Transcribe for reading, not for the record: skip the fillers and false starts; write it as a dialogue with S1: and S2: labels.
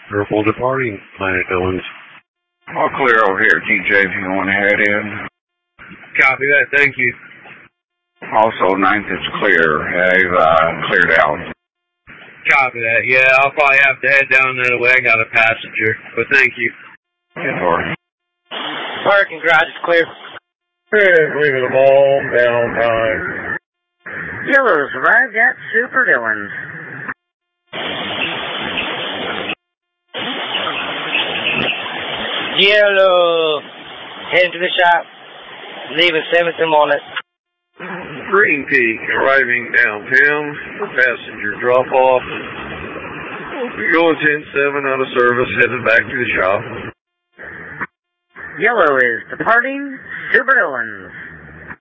S1: Purple departing, Planet Owens.
S2: All clear over here, TJ, if you want to head in.
S1: Copy that, thank you.
S2: Also, 9th is clear. They've cleared out.
S1: Copy that, yeah, I'll probably have to head down that way. I got a passenger, but thank you.
S2: Yes, sir.
S3: Parking garage is clear.
S1: Leaving the ball down time.
S4: Yellow's arrived at Super Dillon's.
S3: Yellow. Heading to the shop. Leaving 7th and Walnut.
S1: Green Peak arriving downtown for passenger drop off. We're going 10-7 out of service, headed back to the shop.
S4: Yellow is departing Super Dillon's.